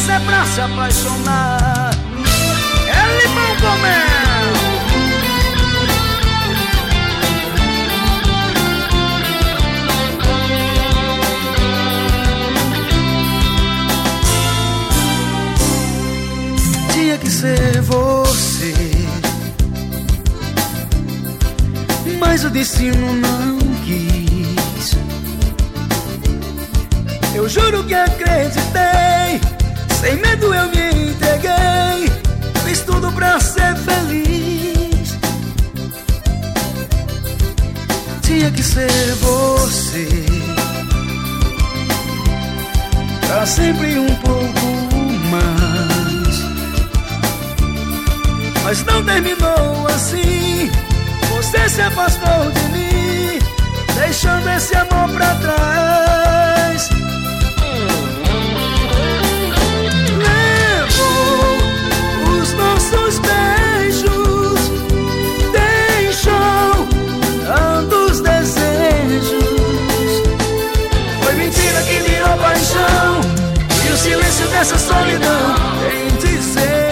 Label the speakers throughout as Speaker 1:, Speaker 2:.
Speaker 1: isso é pra se apaixonar. É limão com mel. Tinha que ser você, mas o destino não quis. Eu juro que acreditei, sem medo eu me entreguei, fiz tudo pra ser feliz. Tinha que ser você, pra sempre um pouco mais. Mas não terminou assim, você se afastou de mim, deixando esse amor pra trás. Levou os nossos beijos, deixou tantos desejos. Foi mentira que virou paixão, e o silêncio dessa solidão tem dizer.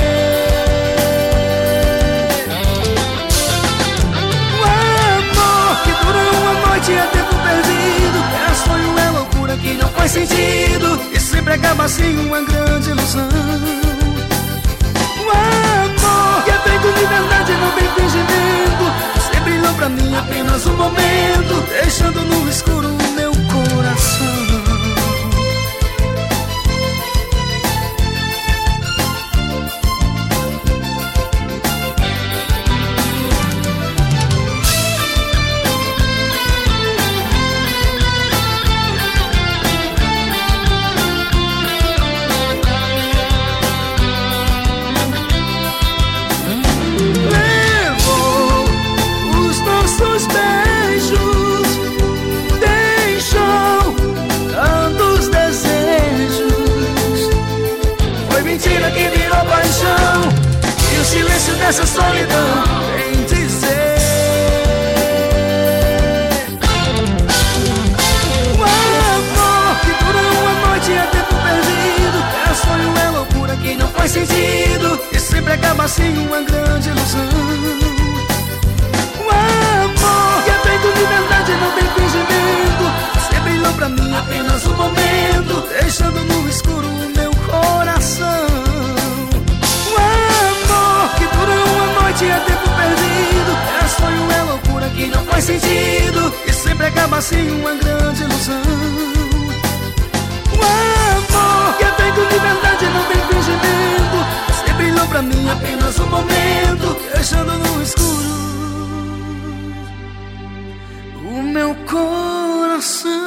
Speaker 1: Tinha tempo perdido, era sonho, é loucura que não faz sentido, e sempre acaba assim uma grande ilusão. O amor que é feito de verdade não tem fingimento, você brilhou pra mim apenas um momento, deixando no escuro o meu coração. Mentira que virou paixão, e o silêncio dessa solidão vem dizer. O amor que dura uma noite é tempo perdido, é sonho, é loucura que não faz sentido, e sempre acaba assim uma grande ilusão. O amor que é feito de verdade não tem fingimento, você brilhou pra mim apenas um momento, deixando no escuro o meu coração. O amor que dura uma noite é tempo perdido, é sonho, é loucura que não faz sentido, e sempre acaba assim uma grande ilusão. O amor que é feito de verdade não tem fingimento, você brilhou pra mim apenas um momento, deixando no escuro o meu coração.